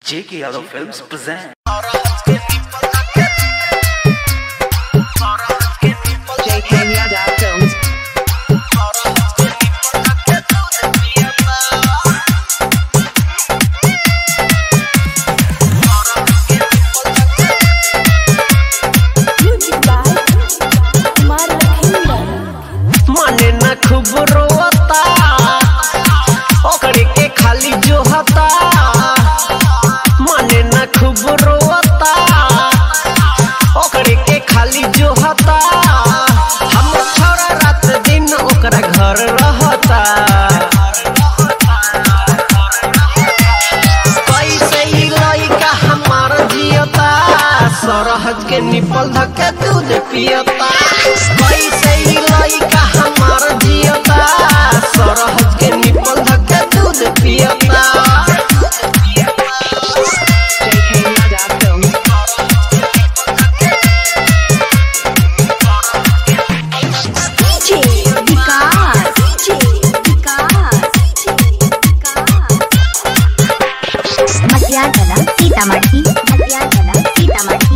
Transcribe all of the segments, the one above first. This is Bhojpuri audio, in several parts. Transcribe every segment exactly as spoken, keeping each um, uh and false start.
J K Yadav Films present J K Yadav Films. माने न खूब रोता ओकरे के खाली जो हता माने न खूब रोता ओकरे के खाली जो हता हम छोरा रात दिन ओकरा घर रहता कैसे ई लइका हमार जियता सरहज के निपल धके दूध पियता कैसे ई लइका हमार जियता सरहज के निपल धके दूध पियता J K Yadav Films. D J Vikas, D J Vikas, Matiagala Sitamarhi, Matiagala Sitamarhi.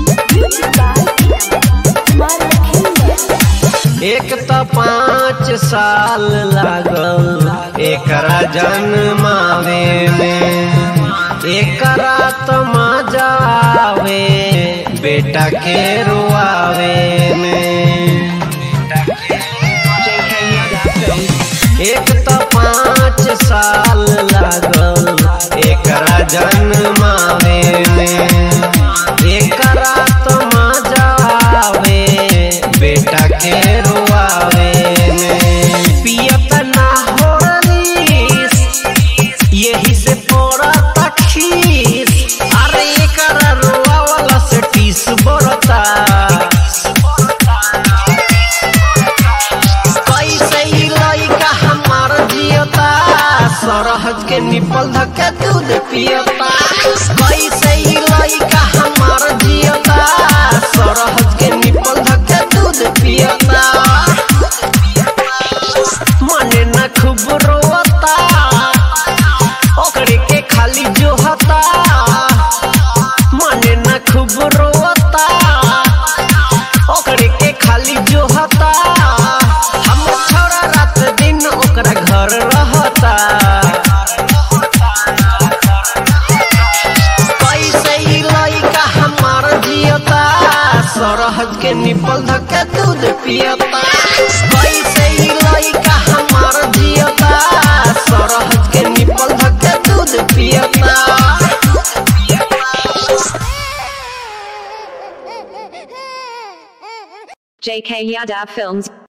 एक त पाँच साल लागल एकरा जन्मावे में एकरा तो मजा आवे बेटा के रुआवे में J K Yadav Films. एक तो पाँच साल लागल एकरा जन्मावे में एकरा तो मजा आवे बेटा के रुआवे में पियत ना होरलीस यही से पड़ता खीस अरे एकरा रुआवला से टीस बरता कैसे ई लइका हमार जियता सरहज के निपल धके दूध पियता कैसे ई लइका हमार जियता सरहज के निपल धके दूध पियता माने न खूब रोता ओकरे के खाली जो हता माने न खूब रोता ओकरे के खाली जो हता हम छोरा रात दिन ओकरा घर रहता कैसे ई लइका हमार जियता सरहज के निपल धके दूध पियता कैसे ई लइका हमार जियता सरहज के निपल धके दूध पियता J K Yadav Films.